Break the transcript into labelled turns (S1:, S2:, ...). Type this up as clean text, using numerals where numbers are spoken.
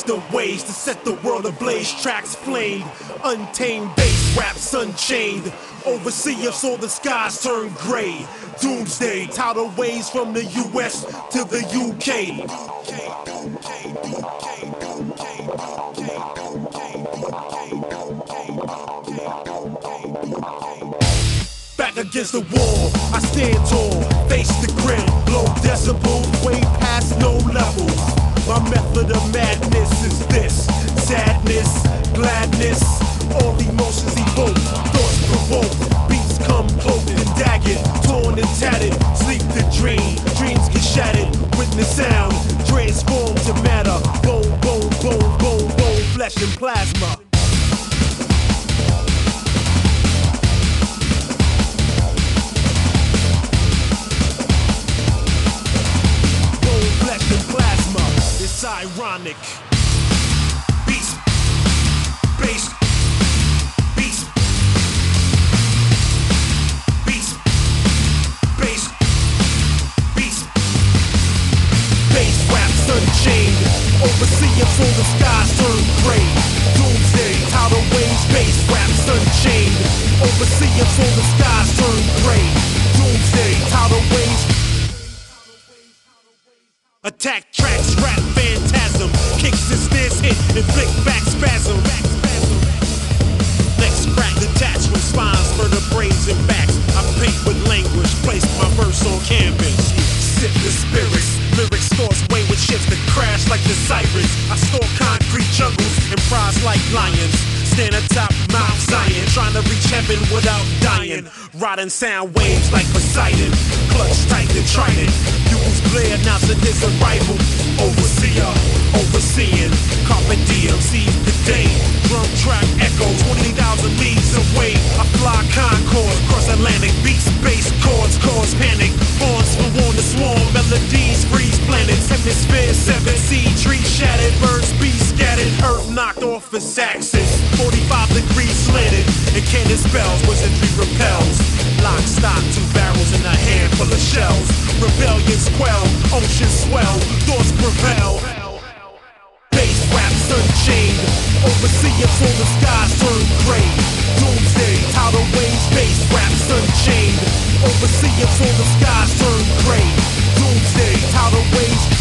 S1: the ways to set the world ablaze. Tracks flamed, untamed bass raps unchained. Overseer saw the skies turn gray. Doomsday, tidal waves from the US to the UK. Back against the wall, I stand tall, face the grin, low decibels, way past no levels. My method of madness is this: sadness, gladness, all emotions evoke, thoughts provoke, beats come cloaked and daggered, torn and tattered, sleep to dream, dreams get shattered, witness sound, transform to matter, bone, bone, bone, bone, bone, flesh and plasma. It's ironic. Beats, bass, beats, beats, bass, beats, bass raps unchained. Overseeing so the skies turn gray. Doomsday, tidal waves, bass raps unchained. Overseeing so the skies turn gray. Doomsday, tidal waves. Attack tracks, rap phantasm, kicks and snares hit, inflict back spasm. Necks crack, detached from spines, vertebrae and backs. I paint with language, place my verse on canvas. Sip the spirits, lyrics thoughts way with ships that crash like the sirens. I store concrete jungles and prize like lions. Stand atop Mount Zion, trying to reach heaven without dying. Riding sound waves like Poseidon, clutch tight and trident. Use Blair announcing his arrival. Overseer, overseeing, carpe diem, seize the day. Drum track echo 20,000 leagues away. I fly Concorde, cross Atlantic, beats, bass chords, cause panic. Horns for warn the swarm, melodies freeze planets. Hemisphere 7 sea trees shattered, birds be scattered. Earth knocked off its axis, 45 degrees slanted, and cannon spells, wizardry repels. Lock, stock, 2 barrels and a handful of shells. Rebellions quell, oceans swell, thoughts prevail. Bass raps unchained, overseeing so the skies turn gray. Doomsday, tidal waves, bass raps unchained, overseeing so the skies turn gray. Doomsday, tidal waves.